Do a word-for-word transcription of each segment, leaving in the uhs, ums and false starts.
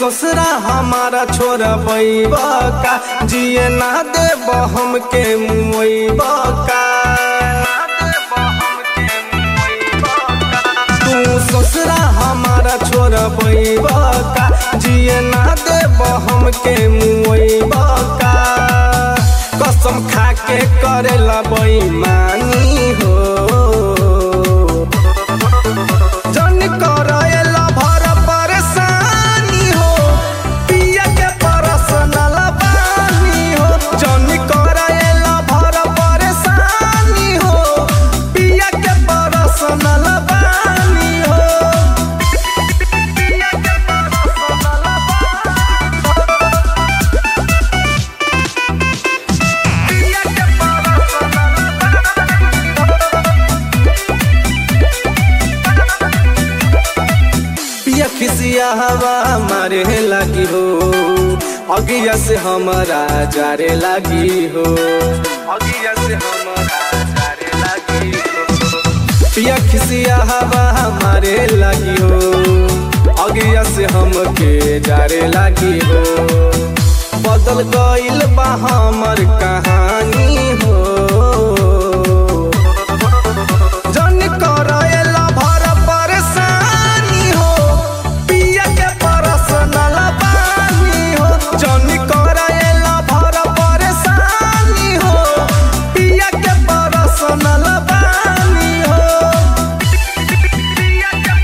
ससुरा हमारा छोरा बैबका जिए ना देब हमके मुइबका। तू ससुरा हमारा छोरा बैबका जिए ना देब हमके मुइबका। कसम खा के करेला बेईमानी हो जन करेला भर परेशानी हो पिया के परसनल बानी हो। जन करेला भर परेशानी हो पिया के परसनल बानी हो। पिया के परसनल खिसिया हवा मारे लगी हो अगिया से हमारा जारे लगी हो। अगिया से हमारा जारे लगी हो पिया खिसिया हवा मारे लगी हो अगिया से हमके जारे लगी हो। बदल गइल बा हमर कहानी हो जन करेला भर परेशानी हो पिया के परसनल बानी हो। जन करेला भर परेशानी हो पिया के परसनल बानी हो। पिया के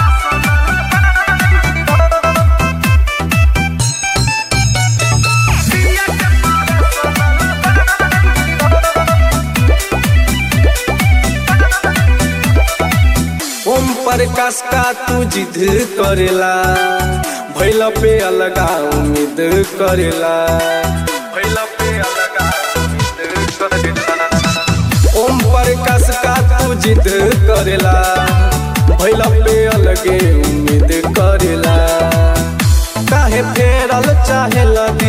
ओम प्रकाश का तू जिद करेला भैला पे अलगा उम्मीद करेला। भैला पे अलगा उम्मीद करेला। ओम प्रकाश का तू जिद करेला भैला पे अलगे उम्मीद करेला। काहे फेरल चाहे लगे